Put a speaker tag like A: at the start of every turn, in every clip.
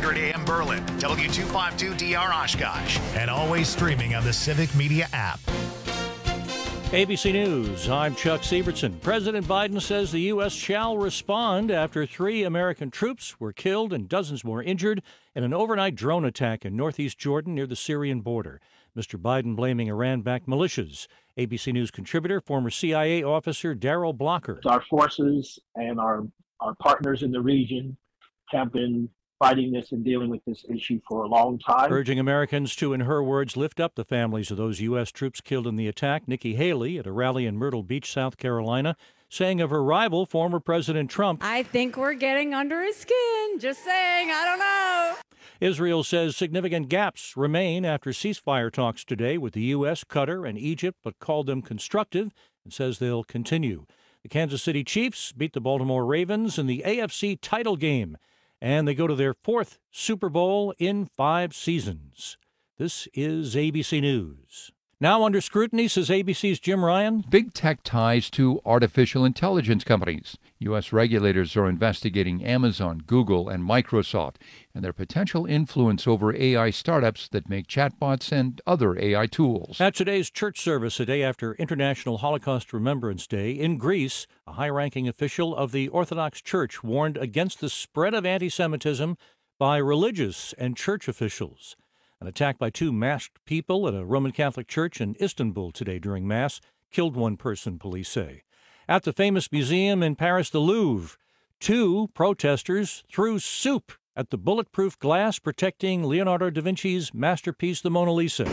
A: 1200 AM Berlin, W252DR Oshkosh, and always streaming on the Civic Media app.
B: ABC News, I'm Chuck Sievertson. President Biden says the U.S. shall respond after 3 American troops were killed and dozens more injured in an overnight drone attack in northeast Jordan near the Syrian border. Mr. Biden blaming Iran-backed militias. ABC News contributor, former CIA officer Darrell Blocker.
C: Our forces and our partners in the region have been fighting this and dealing with this issue for a long time.
B: Urging Americans to, in her words, lift up the families of those U.S. troops killed in the attack. Nikki Haley at a rally in Myrtle Beach, South Carolina, saying of her rival, former President Trump,
D: I think we're getting under his skin. Just saying, I don't know.
B: Israel says significant gaps remain after ceasefire talks today with the U.S., Qatar, and Egypt, but called them constructive and says they'll continue. The Kansas City Chiefs beat the Baltimore Ravens in the AFC title game, and they go to their 4th Super Bowl in 5 seasons. This is ABC News. Now under scrutiny, says ABC's Jim Ryan.
E: Big tech ties to artificial intelligence companies. U.S. regulators are investigating Amazon, Google, and Microsoft and their potential influence over AI startups that make chatbots and other AI tools.
B: At today's church service, a day after International Holocaust Remembrance Day, in Greece, a high-ranking official of the Orthodox Church warned against the spread of anti-Semitism by religious and church officials. An attack by 2 masked people at a Roman Catholic church in Istanbul today during Mass killed 1 person, police say. At the famous museum in Paris, the Louvre, 2 protesters threw soup at the bulletproof glass protecting Leonardo da Vinci's masterpiece, the Mona Lisa.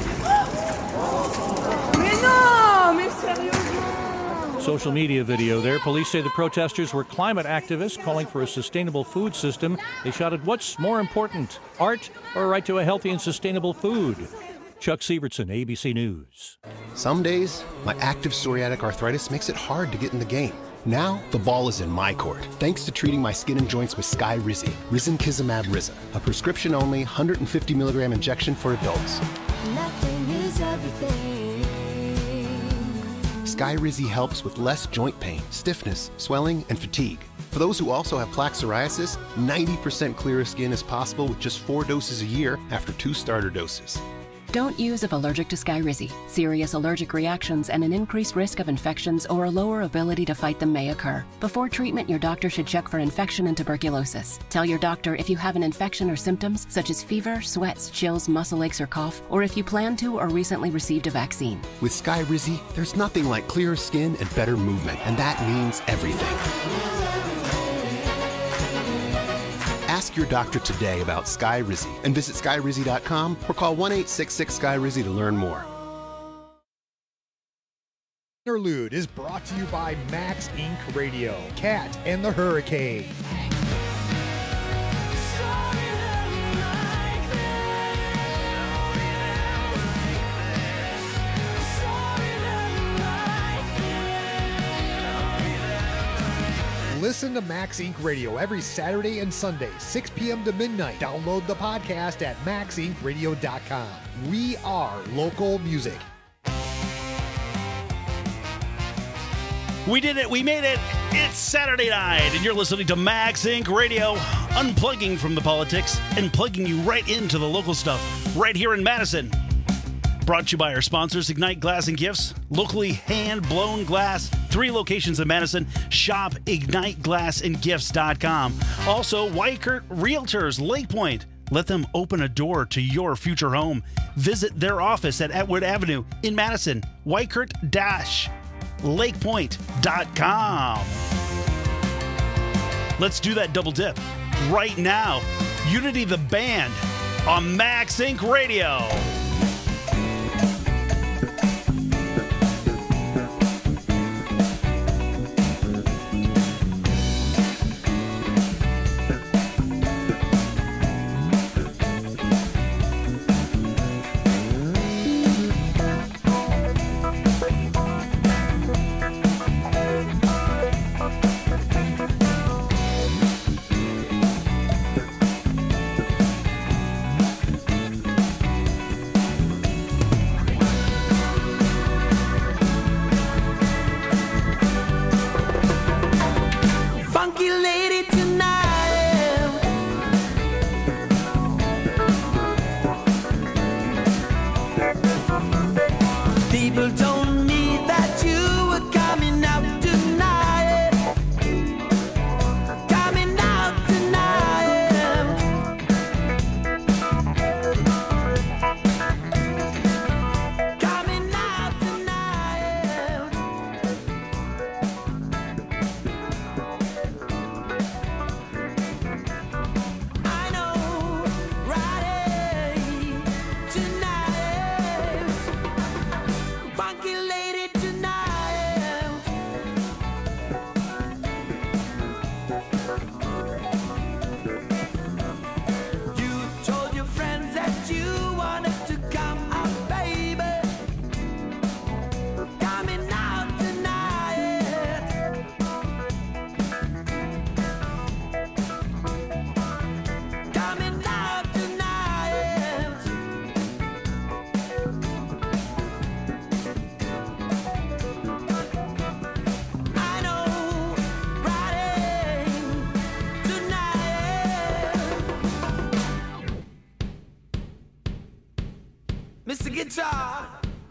B: Social media video there. Police say the protesters were climate activists calling for a sustainable food system. They shouted, "What's more important, art or a right to a healthy and sustainable food?" Chuck Sievertson, ABC News.
F: Some days, my active psoriatic arthritis makes it hard to get in the game. Now, the ball is in my court, thanks to treating my skin and joints with Skyrizi, Risankizumab Riza, a prescription-only 150 milligram injection for adults.
G: Nothing is everything.
F: Skyrizi helps with less joint pain, stiffness, swelling, and fatigue. For those who also have plaque psoriasis, 90% clearer skin is possible with just 4 doses a year after 2 starter doses.
H: Don't use if allergic to Skyrizi. Serious allergic reactions and an increased risk of infections or a lower ability to fight them may occur. Before treatment, your doctor should check for infection and tuberculosis. Tell your doctor if you have an infection or symptoms such as fever, sweats, chills, muscle aches, or cough, or if you plan to or recently received a vaccine.
F: With Skyrizi, there's nothing like clearer skin and better movement, and that means everything. Ask your doctor today about Skyrizi and visit Skyrizi.com or call 1-866-SKYRIZI to learn more.
I: Interlude is brought to you by Max Inc. Radio, Cat and the Hurricane. Listen to Max Inc. Radio every Saturday and Sunday, 6 p.m. to midnight. Download the podcast at maxincradio.com. We are local music.
J: We did it. We made it. It's Saturday night, and you're listening to Max Inc. Radio, unplugging from the politics and plugging you right into the local stuff right here in Madison. Brought to you by our sponsors, Ignite Glass and Gifts, locally hand-blown glass, 3 locations in Madison. Shop IgniteGlassandGifts.com. Also, Weichert Realtors, Lake Point. Let them open a door to your future home. Visit their office at Atwood Avenue in Madison. Weichert-LakePoint.com. Let's do that double dip right now. Unity the Band on Max Inc. Radio.
K: guitar.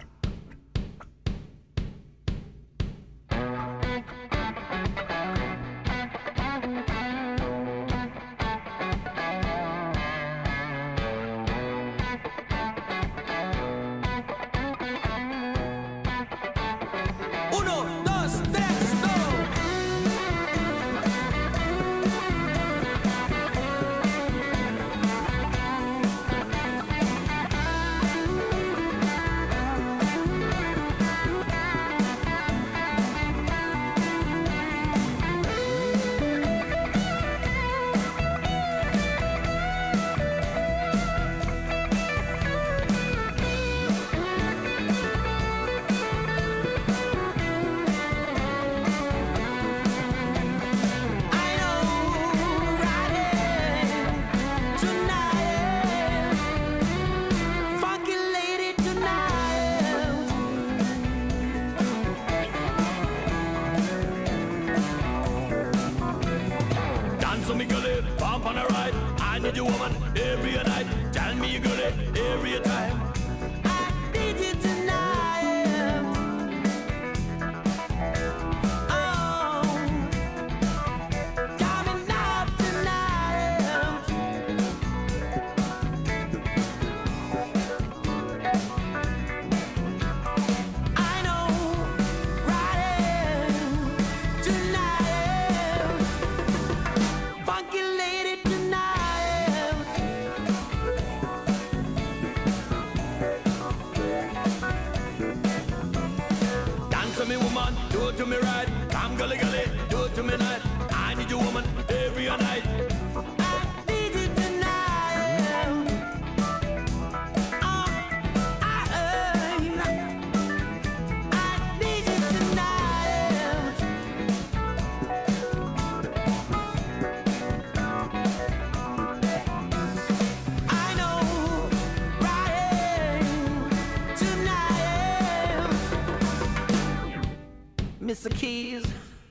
K: Mr. Keys.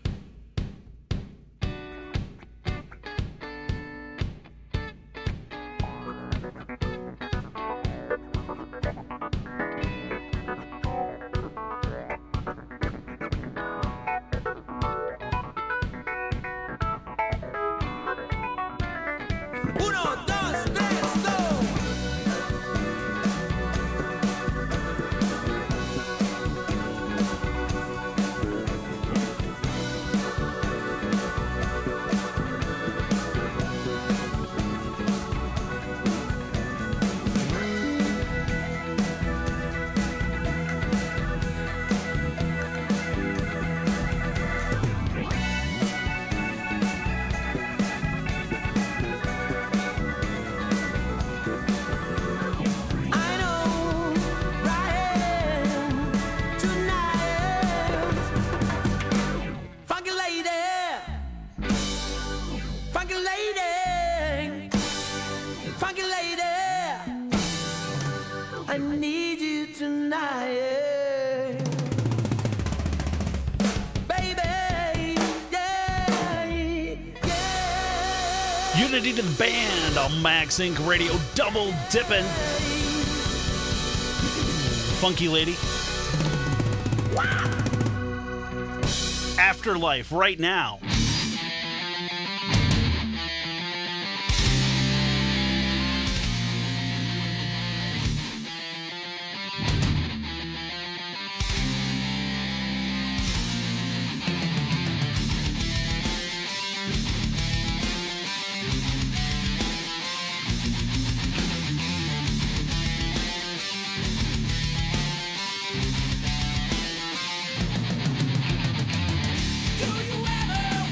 J: Unity to the band on Max Inc. Radio, double dipping. Funky Lady. Afterlife right now.
K: Do you ever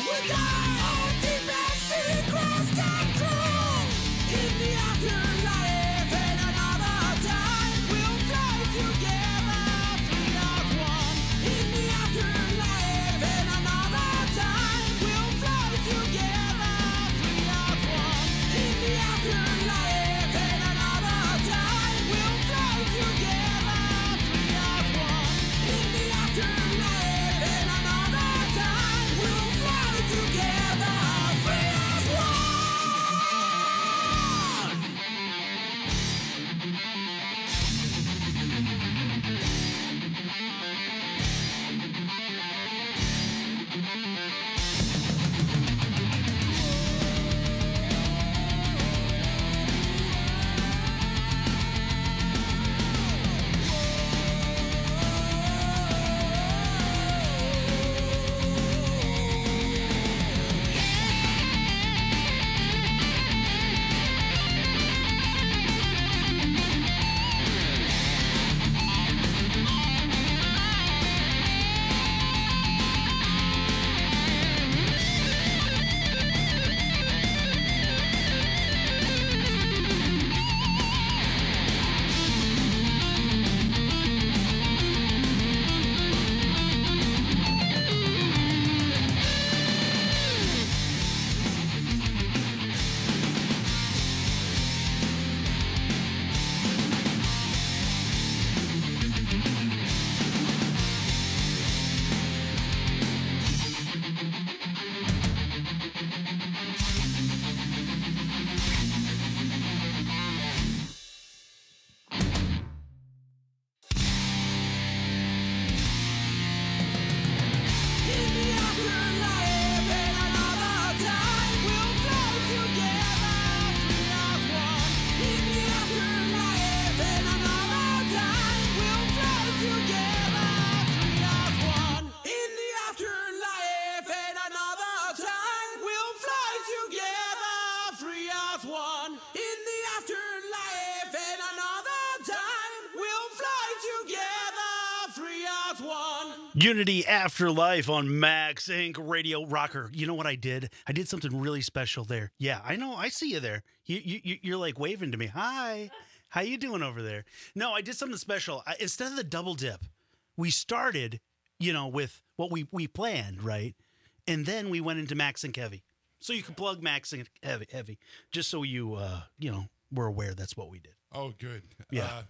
J: Unity Afterlife on Max Inc. Radio Rocker. You know what I did? I did something really special there. Yeah, I know. I see you there. You're like waving to me. Hi. How you doing over there? No, I did something special. Instead of the double dip, we started, with what we planned, right? And then we went into Max Inc. Heavy. So you can plug Max Inc. Heavy, just so you, were aware that's what we did.
L: Oh, good.
J: Yeah.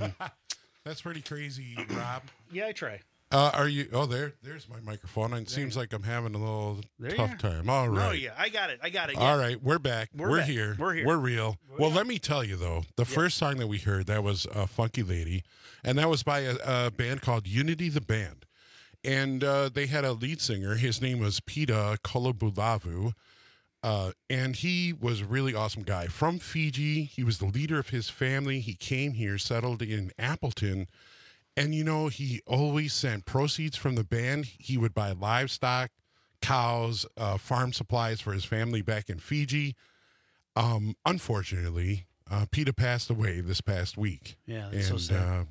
L: That's pretty crazy, Rob.
J: Yeah, I try.
L: Are you? Oh, there's my microphone. And it seems like I'm having a little tough time. All right.
J: Oh, yeah. I got it. Yeah.
L: All right. We're back. We're
J: back.
L: here.
J: We're here.
L: We're real. Well, let me tell you, though, the first song that we heard, that was Funky Lady. And that was by a band called Unity the Band. And they had a lead singer. His name was Pita Kolobulavu. And he was a really awesome guy. From Fiji. He was the leader of his family. He came here, settled in Appleton. And, he always sent proceeds from the band. He would buy livestock, cows, farm supplies for his family back in Fiji. Unfortunately, Pita passed away this past week.
J: Yeah, that's so sad.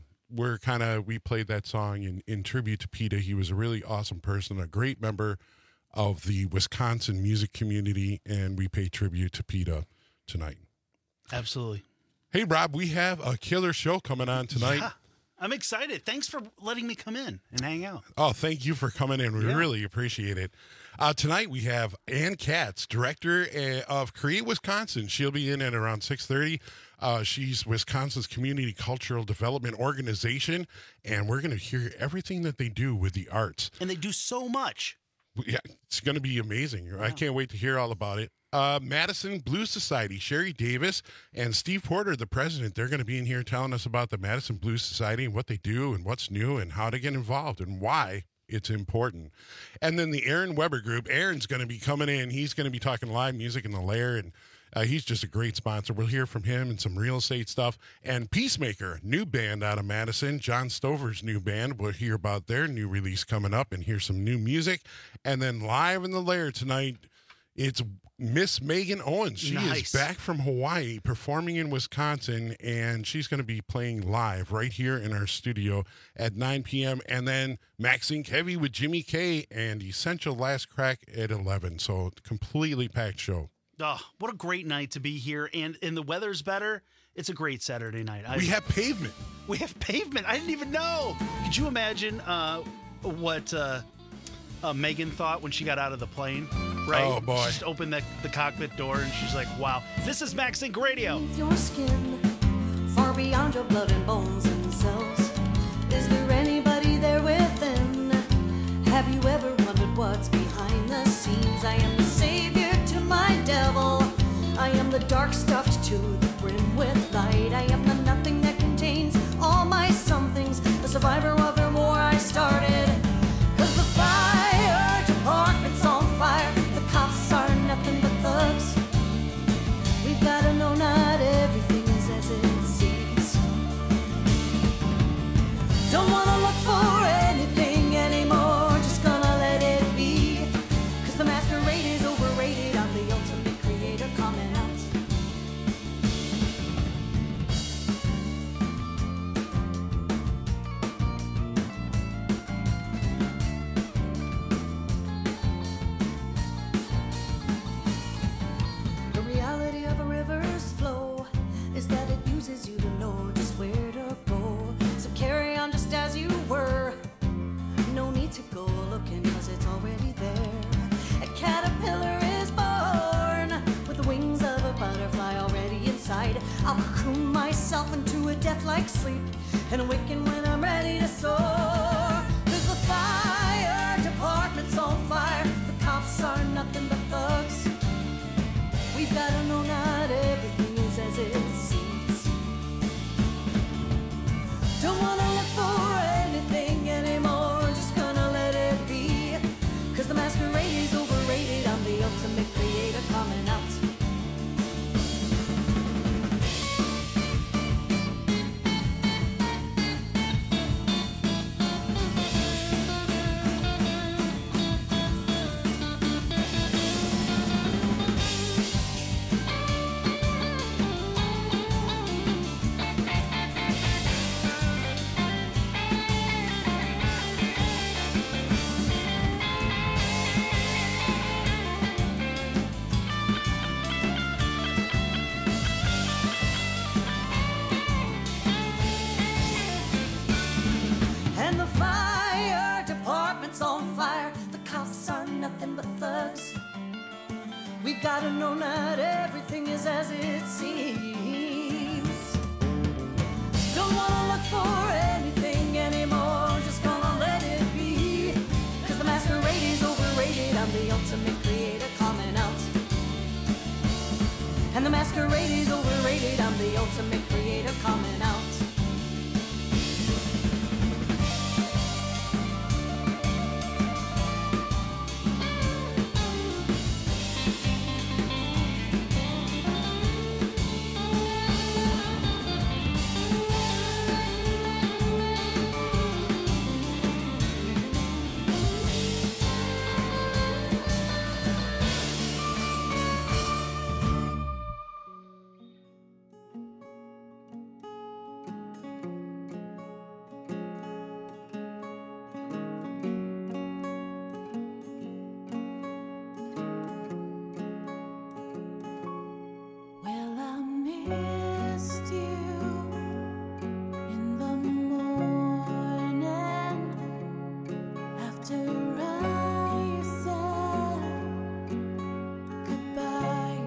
L: We played that song in tribute to Pita. He was a really awesome person, a great member of the Wisconsin music community, and we pay tribute to Pita tonight.
J: Absolutely.
L: Hey, Rob, we have a killer show coming on tonight.
J: Yeah. I'm excited. Thanks for letting me come in and hang out.
L: Oh, thank you for coming in. We really appreciate it. Tonight we have Ann Katz, director of Create Wisconsin. She'll be in at around 6:30. She's Wisconsin's community cultural development organization, and we're going to hear everything that they do with the arts.
J: And they do so much.
L: Yeah, it's going to be amazing. Yeah. I can't wait to hear all about it. Madison Blues Society, Sherry Davis and Steve Porter, the president, they're going to be in here telling us about the Madison Blues Society and what they do and what's new and how to get involved and why it's important. And then the Aaron Weber Group, Aaron's going to be coming in. He's going to be talking live music in the Lair, and he's just a great sponsor. We'll hear from him and some real estate stuff. And Peacemaker, new band out of Madison, John Stover's new band. We'll hear about their new release coming up and hear some new music. And then live in the Lair tonight, It's Miss Megan Owens. She is back from Hawaii, performing in Wisconsin, and she's going to be playing live right here in our studio at 9 p.m. And then Maxine Kevy with Jimmy K and Essential Last Crack at 11. So completely packed show.
J: Oh, what a great night to be here. And the weather's better. It's a great Saturday night.
L: We have pavement.
J: We have pavement. I didn't even know. Could you imagine what Megan thought when she got out of the plane? Right?
L: Oh, boy.
J: She just opened the cockpit door and she's like, wow. This is Max Inc. Radio.
G: Your skin, far beyond your blood and bones and cells. Is there anybody there within? Have you ever wondered what's behind the scenes? I am the savior to my devil. I am the dark stuffed to the brim with light. I am the nothing that contains all my somethings. The survivor of the war I started. 'Cause the fire department's on fire. The cops are nothing but thugs. We've gotta know not everything is as it seems. Don't wanna look for anything anymore. Just gonna let it be. 'Cause the masquerade is overrated. I'm the ultimate creator coming out. The reality of a river's flow is that it uses you to know just where to go. So carry on just as you were. No need to go looking 'cause it's already there. A caterpillar is born with the wings of a butterfly already inside. I'll cocoon myself into a death-like sleep and awaken when I'm ready to soar. 'Cause the fire department's on fire. The cops are nothing but thugs. We've gotta know not everything is as it seems. Don't wanna look for anything anymore. Just gonna let it be. 'Cause the masquerade is overrated. I'm the ultimate creator coming out. And the fire department's on fire. The cops are nothing but thugs. We've gotta know not everything is as it seems. Don't wanna look for anything anymore. Just gonna let it be. 'Cause the masquerade is overrated. I'm the ultimate creator coming out. And the masquerade is overrated. I'm the ultimate creator coming out. Well, I missed you in the morning after I said goodbye.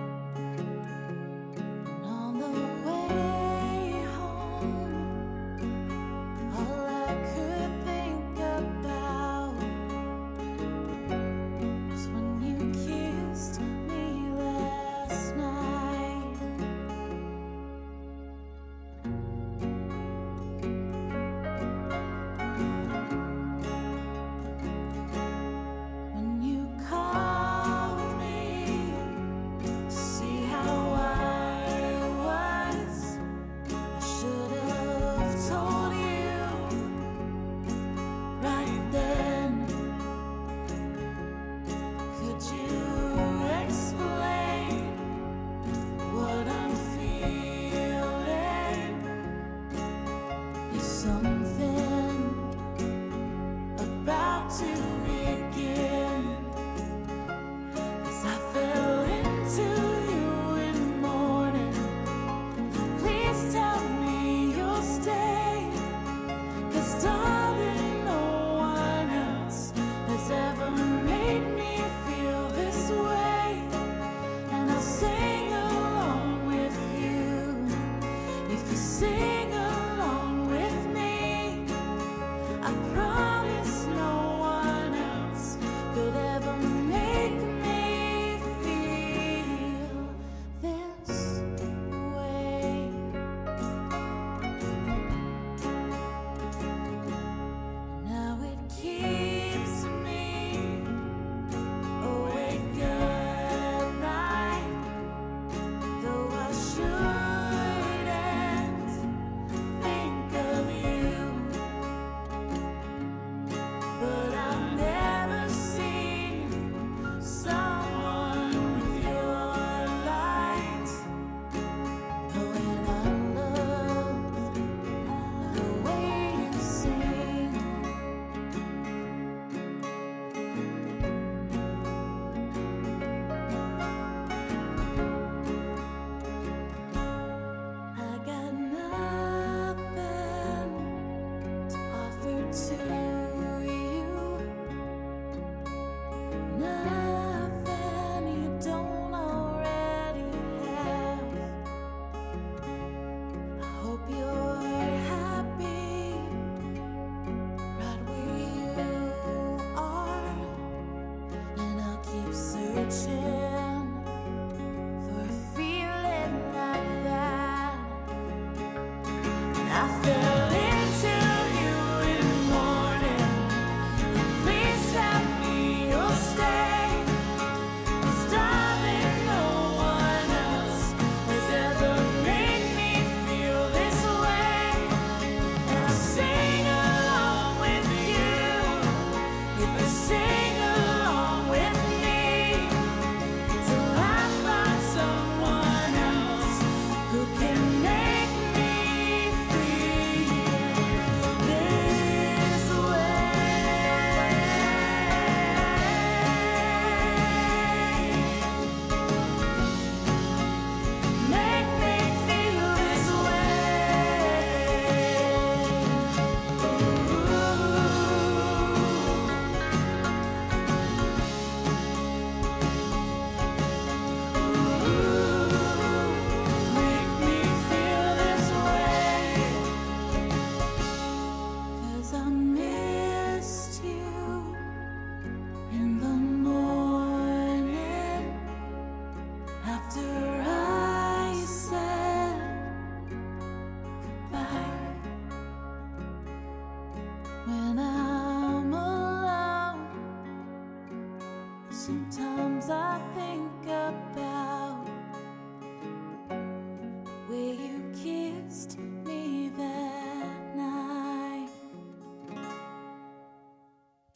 G: And on the way home, all I could think about was when you kissed me last night.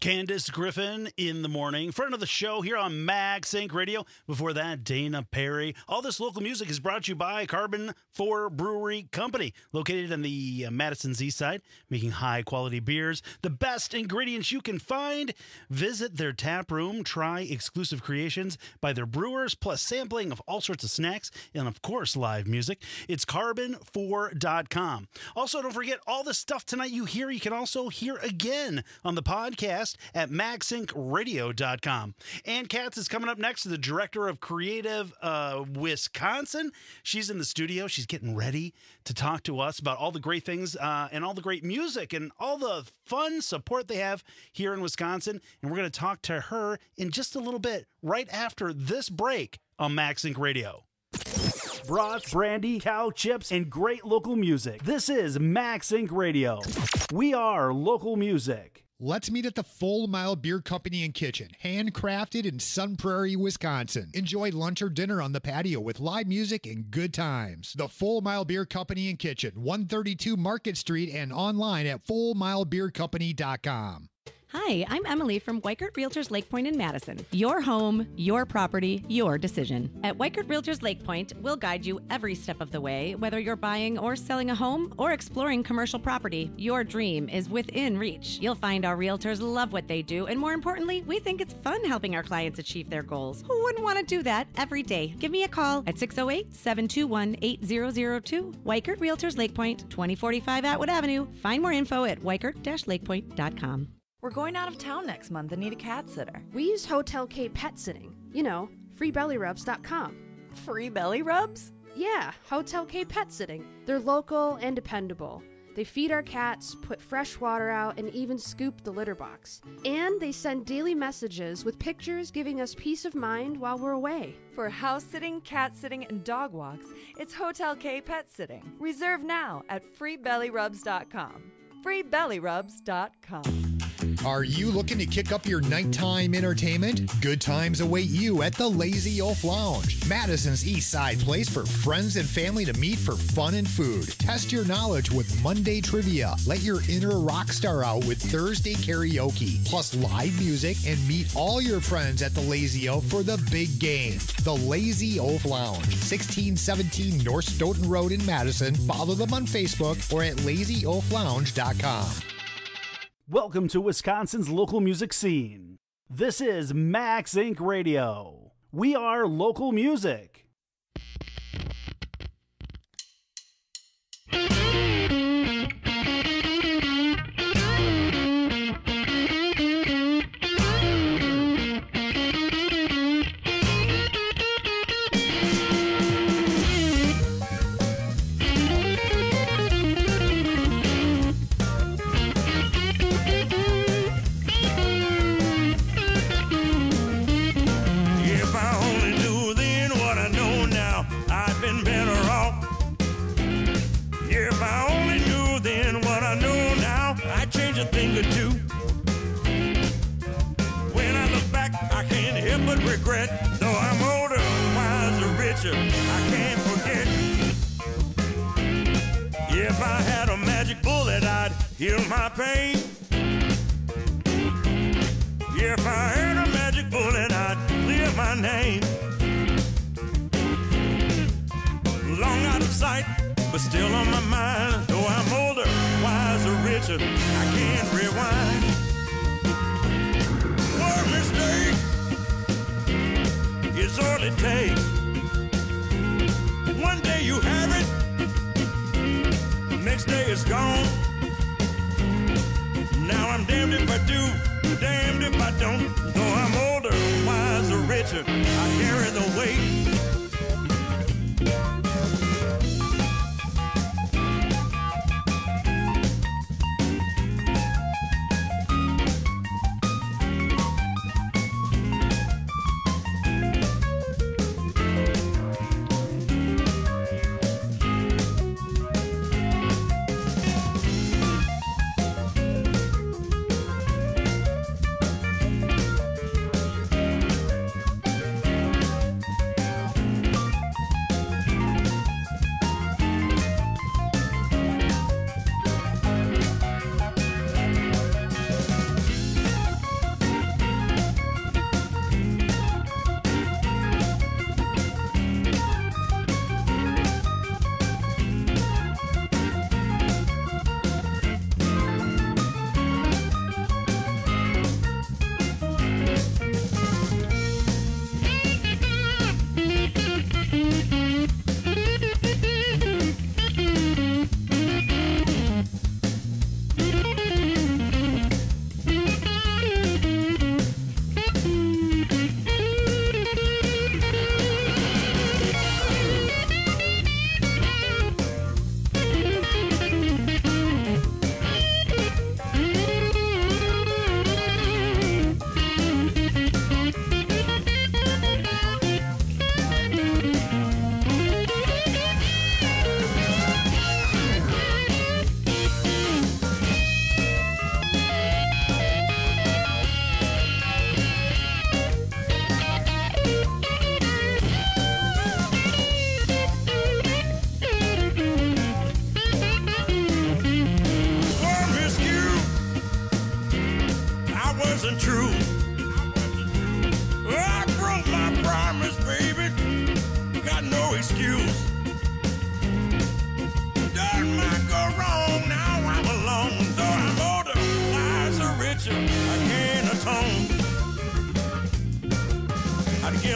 J: Candace Griffin in the morning. Friend of the show here on Max Inc. Radio. Before that, Dana Perry. All this local music is brought to you by Carbon 4 Brewery Company, located on the Madison's East Side, making high-quality beers. The best ingredients you can find. Visit their tap room. Try exclusive creations by their brewers, plus sampling of all sorts of snacks and, of course, live music. It's carbon4.com. Also, don't forget, all the stuff tonight you hear, you can also hear again on the podcast at maxincradio.com. Ann Katz is coming up next, the director of Creative Wisconsin. She's in the studio. She's getting ready to talk to us about all the great things and all the great music and all the fun support they have here in Wisconsin. And we're going to talk to her in just a little bit, right after this break on Max Inc. Radio. Brats, brandy, cow chips, and great local music. This is Max Inc. Radio. We are local music.
I: Let's meet at the Full Mile Beer Company and Kitchen, handcrafted in Sun Prairie, Wisconsin. Enjoy lunch or dinner on the patio with live music and good times. The Full Mile Beer Company and Kitchen, 132 Market Street, and online at fullmilebeercompany.com.
M: Hi, I'm Emily from Weichert Realtors Lake Point in Madison. Your home, your property, your decision. At Weichert Realtors Lake Point, we'll guide you every step of the way. Whether you're buying or selling a home or exploring commercial property, your dream is within reach. You'll find our realtors love what they do, and more importantly, we think it's fun helping our clients achieve their goals. Who wouldn't want to do that every day? Give me a call at 608-721-8002. Weichert Realtors Lake Point, 2045 Atwood Avenue. Find more info at weichert-lakepoint.com.
N: We're going out of town next month and need a cat sitter.
O: We use Hotel K Pet Sitting. You know, freebellyrubs.com.
N: Free belly rubs?
O: Yeah, Hotel K Pet Sitting. They're local and dependable. They feed our cats, put fresh water out, and even scoop the litter box. And they send daily messages with pictures giving us peace of mind while we're away.
N: For house sitting, cat sitting, and dog walks, it's Hotel K Pet Sitting. Reserve now at freebellyrubs.com. freebellyrubs.com.
I: Are you looking to kick up your nighttime entertainment? Good times await you at the Lazy Oaf Lounge, Madison's East Side place for friends and family to meet for fun and food. Test your knowledge with Monday trivia. Let your inner rock star out with Thursday karaoke, plus live music, and meet all your friends at the Lazy Oaf for the big game. The Lazy Oaf Lounge, 1617 North Stoughton Road in Madison. Follow them on Facebook or at lazyoaflounge.com.
J: Welcome to Wisconsin's local music scene. This is Max Inc. Radio. We are local music.
P: Regret, though I'm older, wiser, richer, I can't forget. If I had a magic bullet, I'd heal my pain. If I had a magic bullet, I'd clear my name. Long out of sight, but still on my mind. Though I'm older, wiser, richer, I can't rewind. One mistake, it's all it takes. One day you have it, next day it's gone. Now I'm damned if I do, damned if I don't. Though I'm older, wiser, richer, I carry the weight.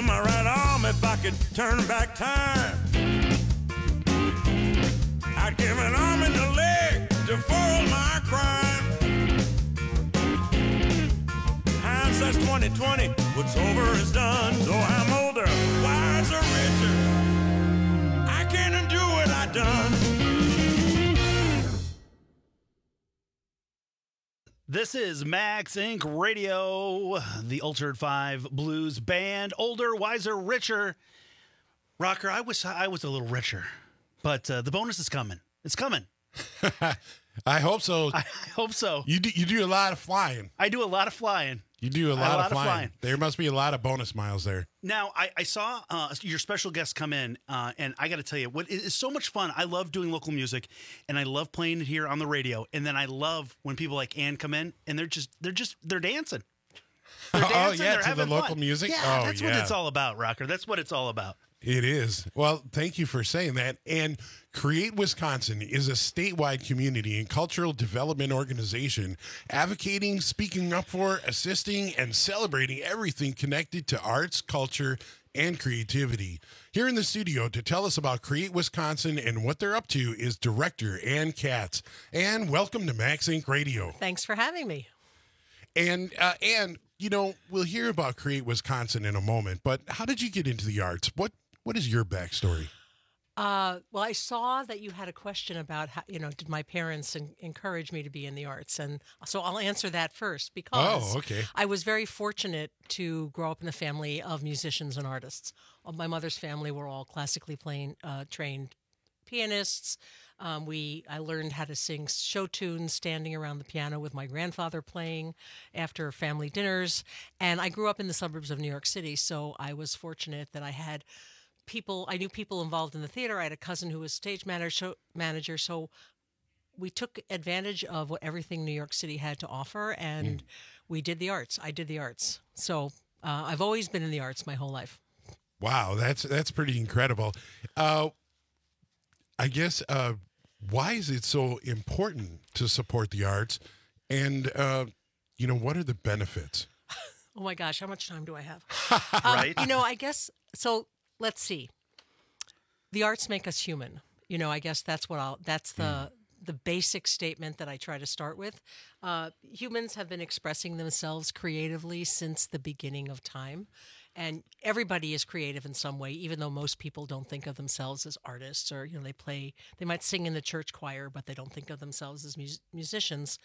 P: my right arm if I could turn back time. I'd give an arm and a leg to foil my crime. Hindsight's 20/20, what's over is done. Though I'm older, wiser, richer, I can't undo what I done.
J: This is Max Inc. Radio, the Altered 5 Blues Band. Older, wiser, richer. Rocker, I wish I was a little richer, but the bonus is coming. It's coming.
L: I hope so.
J: I hope so.
L: You do a lot of flying.
J: I do a lot of flying.
L: You do a lot of flying. There must be a lot of bonus miles there.
J: Now, I saw your special guests come in, and I got to tell you, what is so much fun. I love doing local music, and I love playing it here on the radio. And then I love when people like Ann come in, and they're dancing. They're dancing.
L: Oh yeah,
J: they're
L: to the local
J: fun.
L: music.
J: Yeah,
L: oh,
J: that's what it's all about, Rocker. That's what it's all about.
L: It is. Well, thank you for saying that. And Create Wisconsin is a statewide community and cultural development organization advocating, speaking up for, assisting, and celebrating everything connected to arts, culture, and creativity. Here in the studio to tell us about Create Wisconsin and what they're up to is Director Ann Katz. Ann, welcome to Max Inc. Radio.
Q: Thanks for having me.
L: And Ann, you know, we'll hear about Create Wisconsin in a moment, but how did you get into the arts? What is your backstory?
Q: Well, I saw that you had a question about how, did my parents encourage me to be in the arts? And so I'll answer that first because I was very fortunate to grow up in a family of musicians and artists. My mother's family were all classically trained pianists. I learned how to sing show tunes standing around the piano with my grandfather playing after family dinners. And I grew up in the suburbs of New York City, so I was fortunate that I knew people involved in the theater. I had a cousin who was stage manager, so we took advantage of everything New York City had to offer, and we did the arts. I did the arts. So I've always been in the arts my whole life.
L: Wow, that's pretty incredible. I guess, why is it so important to support the arts? And, what are the benefits?
Q: Oh, my gosh, how much time do I have?
J: Right.
Q: I guess, so let's see. The arts make us human. I guess that's the basic statement that I try to start with. Humans have been expressing themselves creatively since the beginning of time. And everybody is creative in some way, even though most people don't think of themselves as artists, or they might sing in the church choir, but they don't think of themselves as musicians.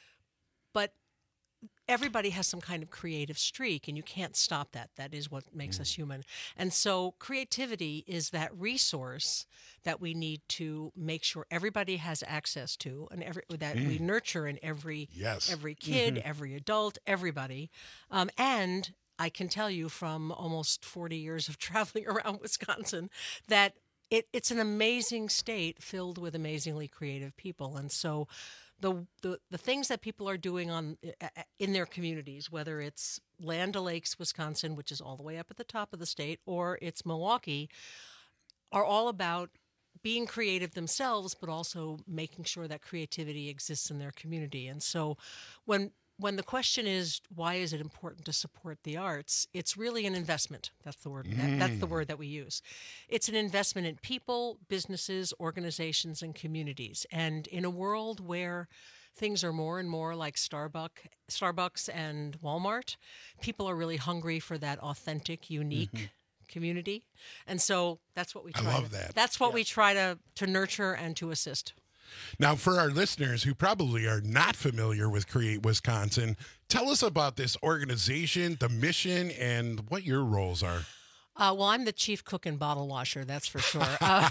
Q: But everybody has some kind of creative streak, and you can't stop that. That is what makes us human. And so creativity is that resource that we need to make sure everybody has access to, and that we nurture in every kid, every adult, everybody. And I can tell you from almost 40 years of traveling around Wisconsin that it's an amazing state filled with amazingly creative people. And so the things that people are doing in their communities, whether it's Land O'Lakes, Wisconsin, which is all the way up at the top of the state, or it's Milwaukee, are all about being creative themselves, but also making sure that creativity exists in their community. And so when the question is, why is it important to support the arts? It's really an investment. That's the word. That's the word that we use. It's an investment in people, businesses, organizations, and communities. And in a world where things are more and more like Starbucks and Walmart, people are really hungry for that authentic, unique community. And so that's what we try.
L: I love that.
Q: That's what we try to nurture and to assist.
L: Now, for our listeners who probably are not familiar with Create Wisconsin, tell us about this organization, the mission, and what your roles are.
Q: Well, I'm the chief cook and bottle washer, that's for sure.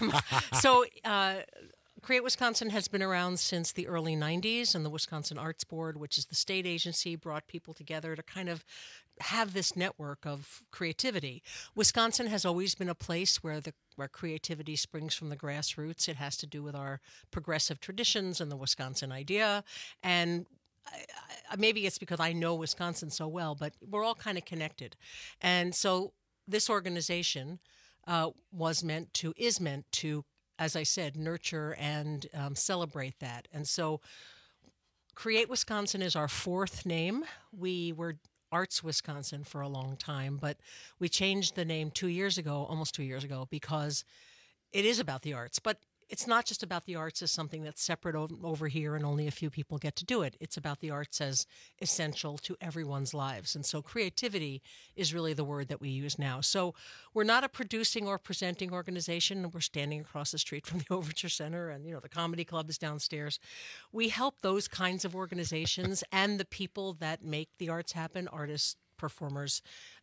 Q: Create Wisconsin has been around since the early 90s, and the Wisconsin Arts Board, which is the state agency, brought people together to kind of have this network of creativity. Wisconsin has always been a place where creativity springs from the grassroots. It has to do with our progressive traditions and the Wisconsin idea. And maybe it's because I know Wisconsin so well, but we're all kind of connected. And so this organization is meant to, as I said, nurture and celebrate that. And so Create Wisconsin is our fourth name. We were Arts Wisconsin for a long time, but we changed the name almost 2 years ago, because it is about the arts. But it's not just about the arts as something that's separate over here and only a few people get to do it. It's about the arts as essential to everyone's lives. And so creativity is really the word that we use now. So we're not a producing or presenting organization. We're standing across the street from the Overture Center, and the Comedy Club is downstairs. We help those kinds of organizations and the people that make the arts happen, artists, performers.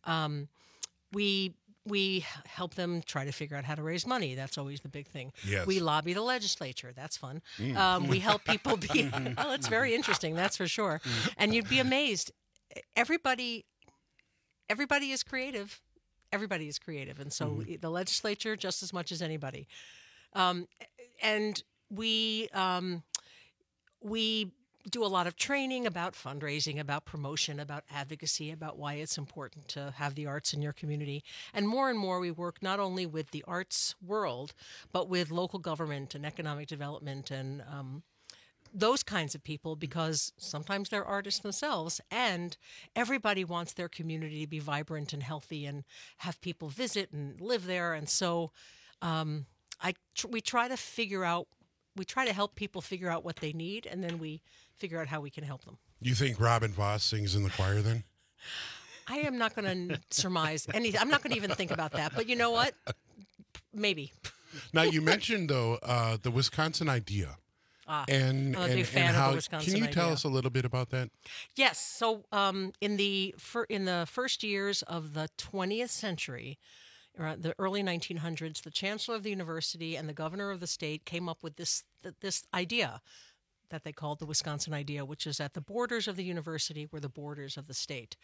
Q: We help them try to figure out how to raise money. That's always the big thing.
L: Yes.
Q: We lobby the legislature. That's fun.
L: Mm.
Q: We help people be... Well, it's very interesting, that's for sure. And you'd be amazed. Everybody is creative. Everybody is creative. And so the legislature, just as much as anybody. And we do a lot of training about fundraising, about promotion, about advocacy, about why it's important to have the arts in your community. And more, we work not only with the arts world, but with local government and economic development and those kinds of people, because sometimes they're artists themselves, and everybody wants their community to be vibrant and healthy and have people visit and live there. And so we try to help people figure out what they need, and then we figure out how we can help them.
L: You think Robin Voss sings in the choir then?
Q: I am not going to surmise anything. I'm not going to even think about that. But you know what? Maybe.
L: Now, you mentioned, though, the Wisconsin Idea.
Q: I'm a big fan of the Wisconsin
L: Can you tell
Q: Idea.
L: us a little bit about that?
Q: Yes. So in the first years of the 20th century, around the early 1900s, the chancellor of the university and the governor of the state came up with this idea that they called the Wisconsin Idea, which is at the borders of the university were the borders of the state.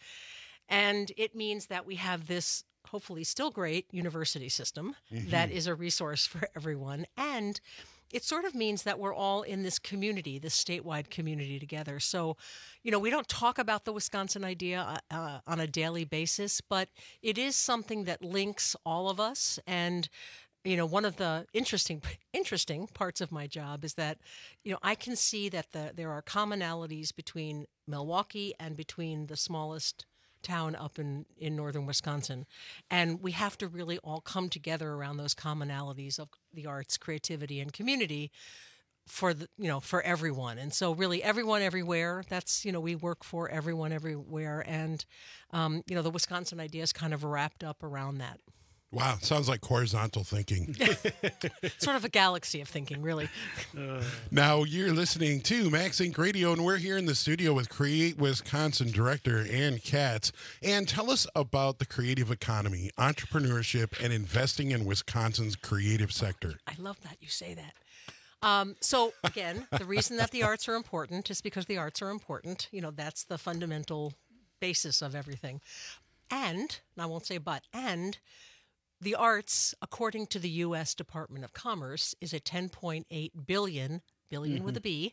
Q: And it means that we have this hopefully still great university system that is a resource for everyone. And it sort of means that we're all in this community, this statewide community together. So, we don't talk about the Wisconsin Idea on a daily basis, but it is something that links all of us. And, one of the interesting parts of my job is that, I can see that there are commonalities between Milwaukee and between the smallest town up in northern Wisconsin. And we have to really all come together around those commonalities of the arts, creativity, and community for everyone. And so really everyone everywhere, that's, we work for everyone everywhere. And, the Wisconsin Idea is kind of wrapped up around that.
L: Wow, sounds like horizontal thinking.
Q: Sort of a galaxy of thinking, really.
L: Now, you're listening to Max Inc. Radio, and we're here in the studio with Create Wisconsin director Ann Katz. And tell us about the creative economy, entrepreneurship, and investing in Wisconsin's creative sector.
Q: I love that you say that. So, again, the reason that the arts are important is because the arts are important. That's the fundamental basis of everything. And I won't say but, and the arts, according to the U.S. Department of Commerce, is a $10.8 billion with a B,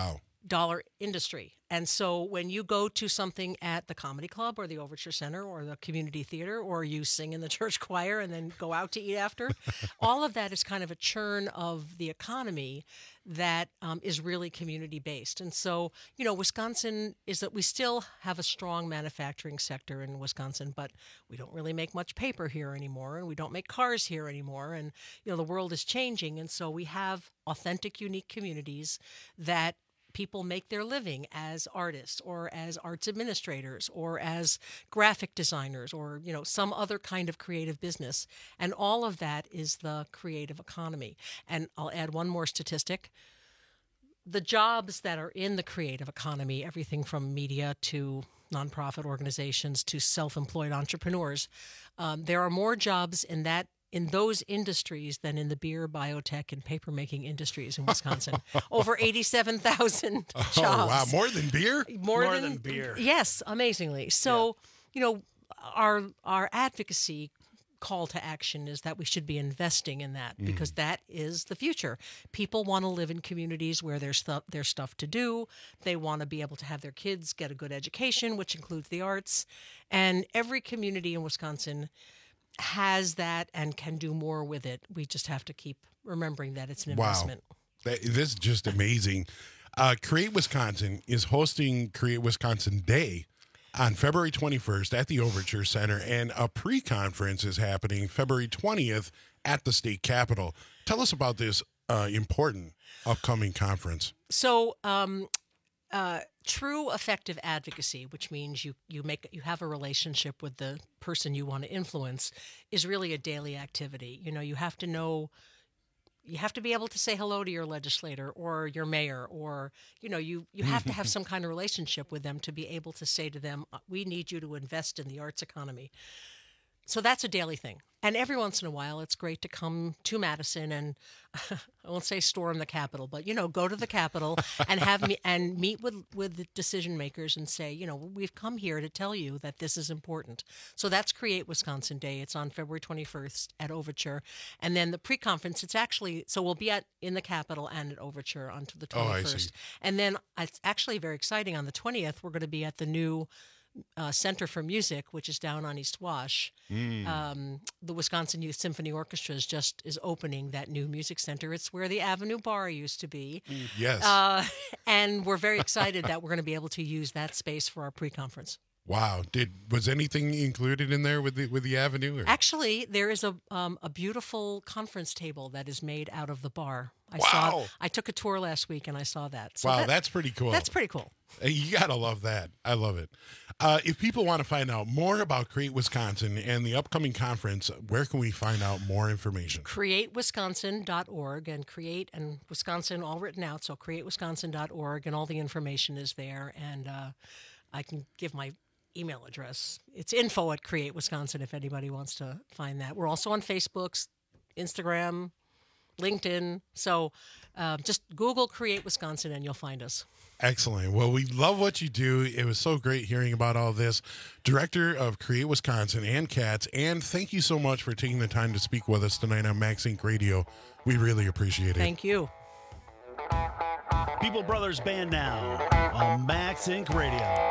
Q: dollar industry. And so when you go to something at the Comedy Club or the Overture Center or the community theater, or you sing in the church choir and then go out to eat after, all of that is kind of a churn of the economy that is really community-based. And so, Wisconsin is that we still have a strong manufacturing sector in Wisconsin, but we don't really make much paper here anymore, and we don't make cars here anymore. And, the world is changing. And so we have authentic, unique communities that people make their living as artists or as arts administrators or as graphic designers or, some other kind of creative business. And all of that is the creative economy. And I'll add one more statistic. The jobs that are in the creative economy, everything from media to nonprofit organizations to self-employed entrepreneurs, there are more jobs in those industries than in the beer, biotech, and paper-making industries in Wisconsin. Over 87,000 jobs.
L: Oh, wow. More than beer?
Q: More than beer. Yes, amazingly. So, our advocacy call to action is that we should be investing in that because that is the future. People want to live in communities where there's stuff to do. They want to be able to have their kids get a good education, which includes the arts. And every community in Wisconsin has that and can do more with it. We just have to keep remembering that it's an investment.
L: Wow. This is just amazing. Create Wisconsin is hosting Create Wisconsin Day on February 21st at the Overture Center, and a pre-conference is happening February 20th at the state capitol. Tell us about this important upcoming conference.
Q: So, true effective advocacy, which means you have a relationship with the person you want to influence, is really a daily activity. You know, you have to be able to say hello to your legislator or your mayor, or, you know, you have to have some kind of relationship with them to be able to say to them, we need you to invest in the arts economy. So that's a daily thing. And every once in a while, it's great to come to Madison and I won't say storm the Capitol, but, you know, go to the Capitol and meet with the decision makers and say, you know, we've come here to tell you that this is important. So that's Create Wisconsin Day. It's on February 21st at Overture. And then the pre-conference, it's actually, so we'll be in the Capitol and at Overture until the 21st.
L: Oh, I see.
Q: And then it's actually very exciting. On the 20th, we're going to be at the new Center for Music, which is down on East Wash. The Wisconsin Youth Symphony Orchestra is opening that new music center. It's where the Avenue Bar used to be.
L: Yes.
Q: And we're very excited that we're going to be able to use that space for our pre-conference.
L: Wow. Was anything included in there with the Avenue? Or?
Q: Actually, there is a beautiful conference table that is made out of the bar. I took a tour last week and I saw that. So
L: wow, that's pretty cool.
Q: That's pretty cool.
L: You got to love that. I love it. If people want to find out more about Create Wisconsin and the upcoming conference, where can we find out more information?
Q: CreateWisconsin.org, and Create and Wisconsin all written out. So CreateWisconsin.org, and all the information is there. And I can give my email address. It's info@CreateWisconsin if anybody wants to find that. We're also on Facebook, Instagram, LinkedIn. So just Google Create Wisconsin and you'll find us.
L: Excellent. Well, we love what you do. It was so great hearing about all this. Director of Create Wisconsin, Ann Katz. Ann, thank you so much for taking the time to speak with us tonight on Max Inc. Radio. We really appreciate it.
Q: Thank you.
J: People Brothers Band now on Max Inc. Radio.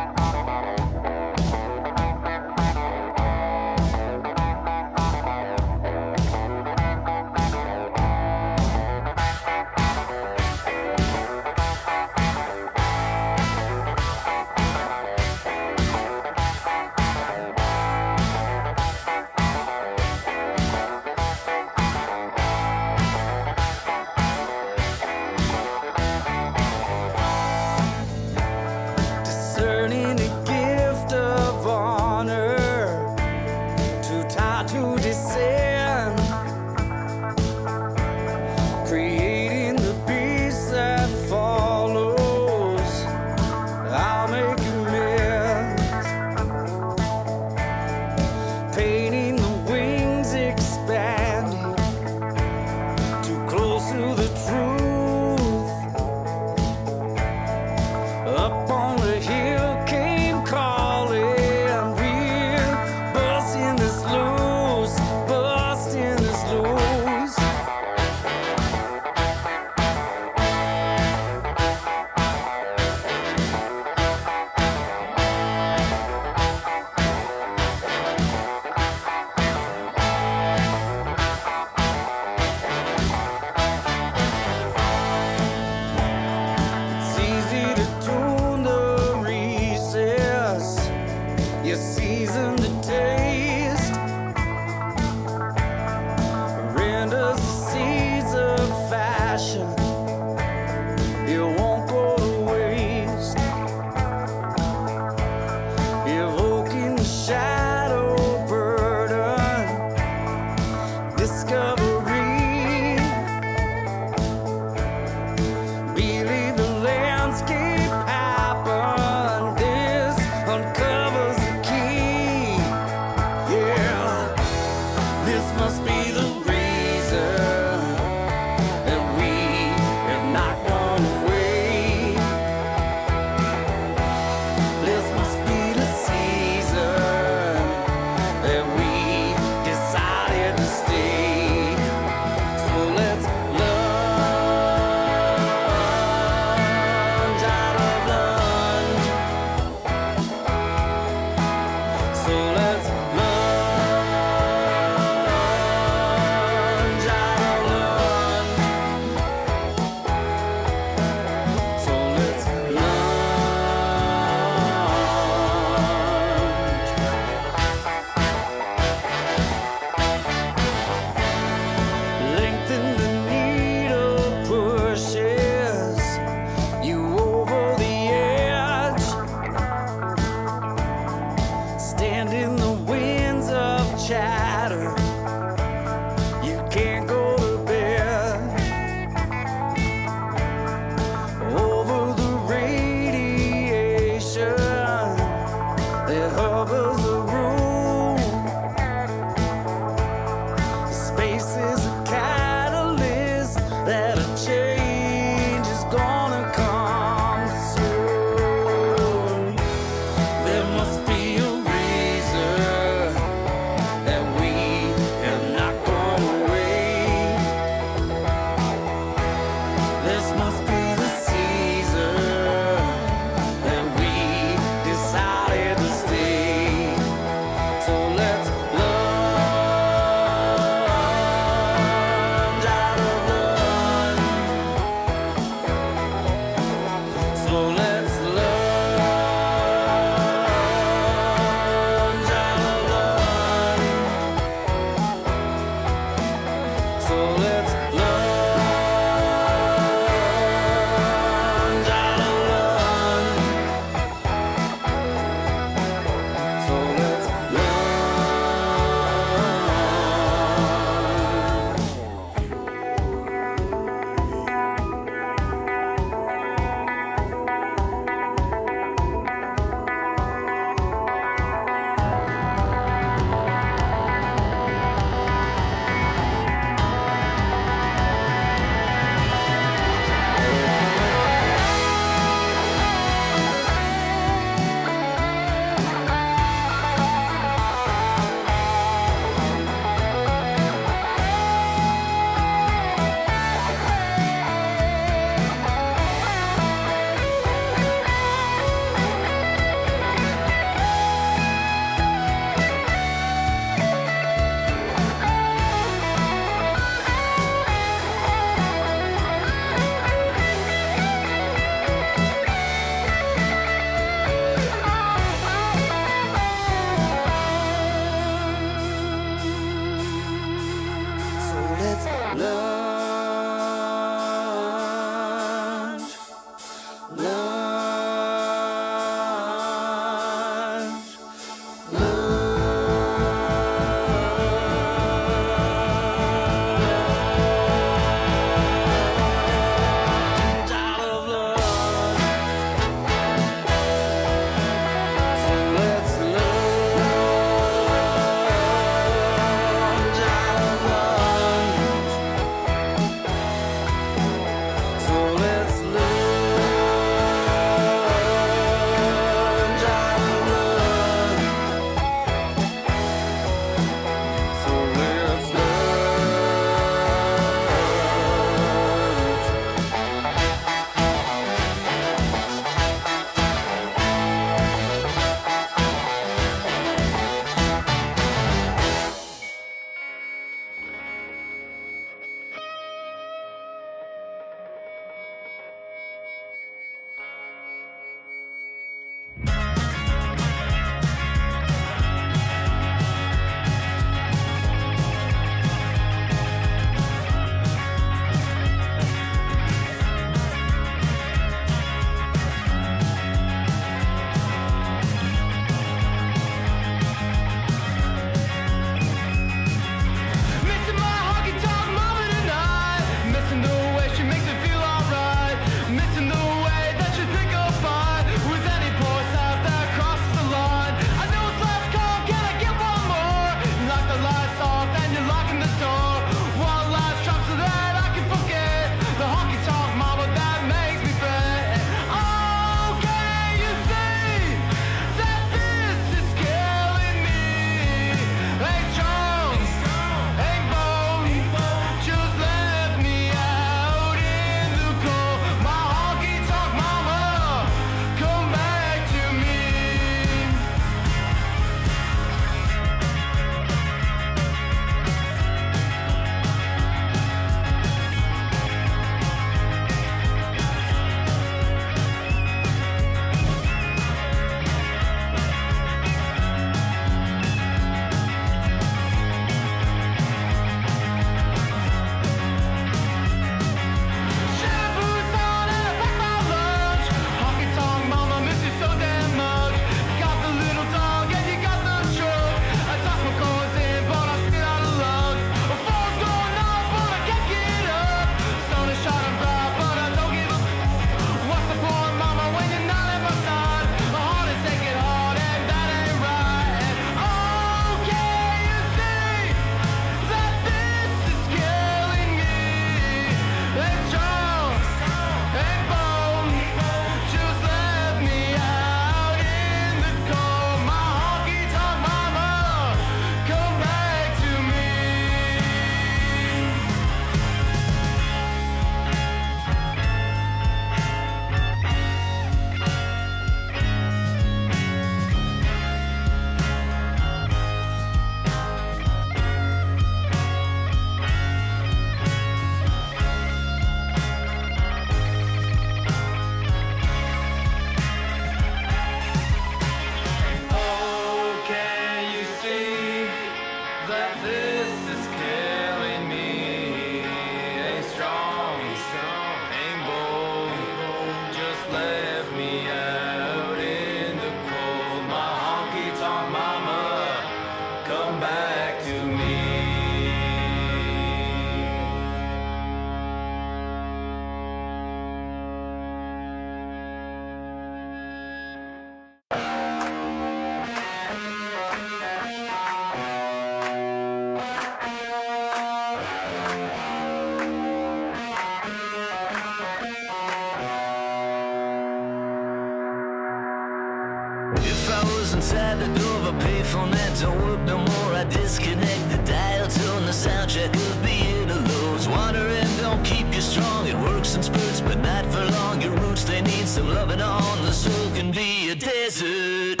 R: inside the door of a payphone that don't work no more. I disconnect the dial, tone the soundtrack of being alone. Wandering don't keep you strong. It works in spurts, but not for long. Your roots, they need some loving on. The soul can be a desert.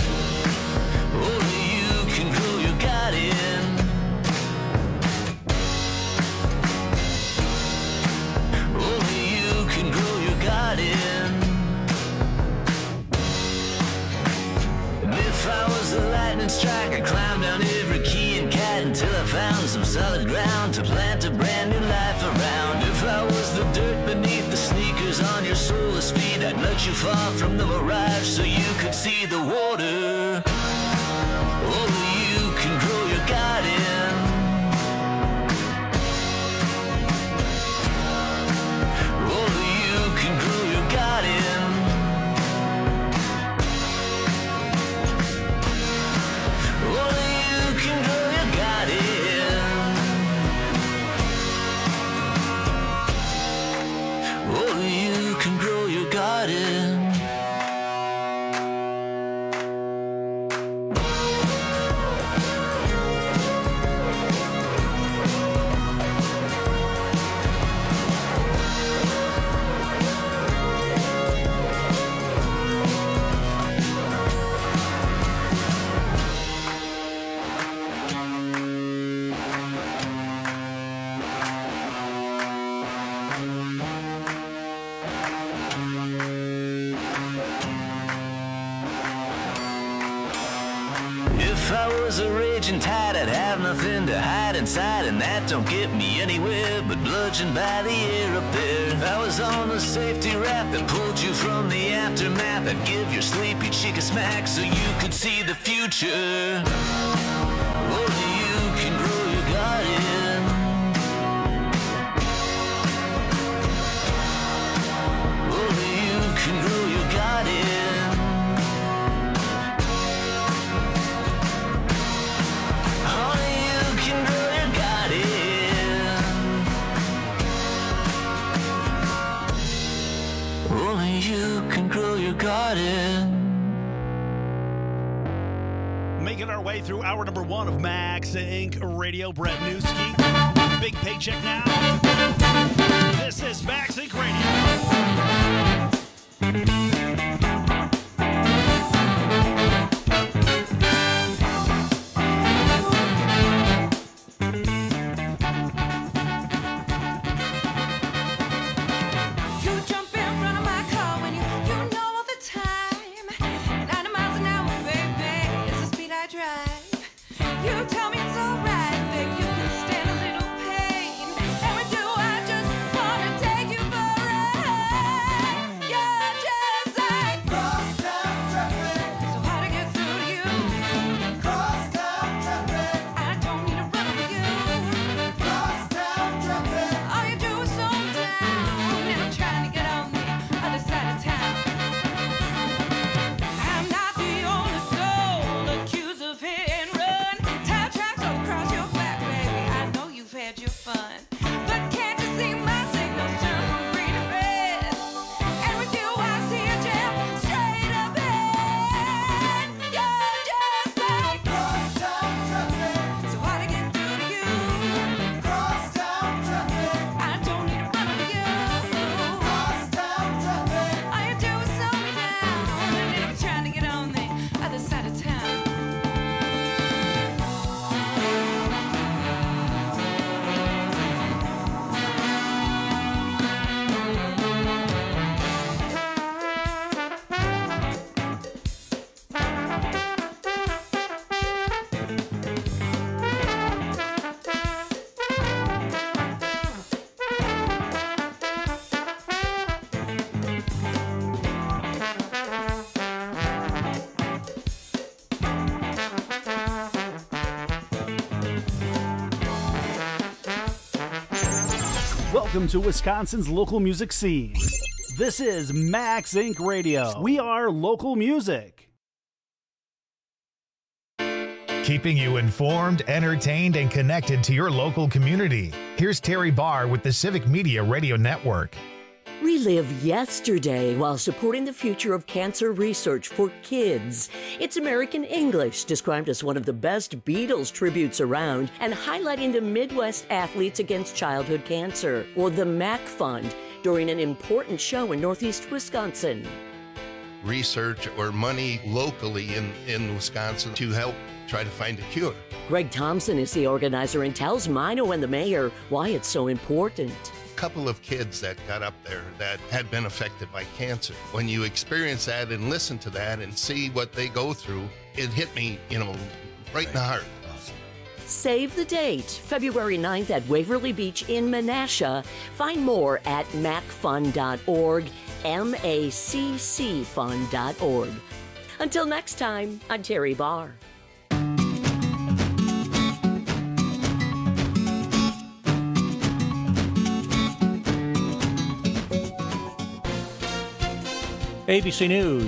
R: Only you can grow your garden. Only you can grow your garden. If I was a lightning strike, I'd climb down every solid ground to plant a brand new life around. If I was the dirt beneath the sneakers on your soulless feet, I'd let you far from the mirage so you could see the water. Oh, you can grow your garden. Oh, you can grow your garden. Oh, you can grow your garden. Oh, you can grow your garden. If I was a raging tide, I'd have nothing to hide inside, and that don't get me anywhere but bludgeoned by the air up there. If I was on the safety raft that pulled you from the aftermath, I'd give your sleepy cheek a smack so you could see the future. Oh, you can grow your garden. Oh, you can grow your garden. Only you can grow your garden.
J: Making our way through hour number 1 of Max Inc. Radio. Brett Newski. Big paycheck now. This is Max Inc. Radio.
S: Welcome to Wisconsin's local music scene. This is Max Inc. Radio. We are local music.
A: Keeping you informed, entertained, and connected to your local community. Here's Terry Barr with the Civic Media Radio Network.
T: Relive yesterday while supporting the future of cancer research for kids. It's American English, described as one of the best Beatles tributes around, and highlighting the Midwest athletes against childhood cancer, or the MAC Fund, during an important show in Northeast Wisconsin.
U: Research or money locally in Wisconsin to help try to find a cure.
T: Greg Thompson is the organizer and tells Mino and the mayor why it's so important.
U: Couple of kids that got up there that had been affected by cancer. When you experience that and listen to that and see what they go through, it hit me, right in the heart.
T: Save the date, February 9th at Waverly Beach in Menasha. Find more at macfun.org, maccfun.org. Until next time, I'm Terry Barr.
B: ABC News.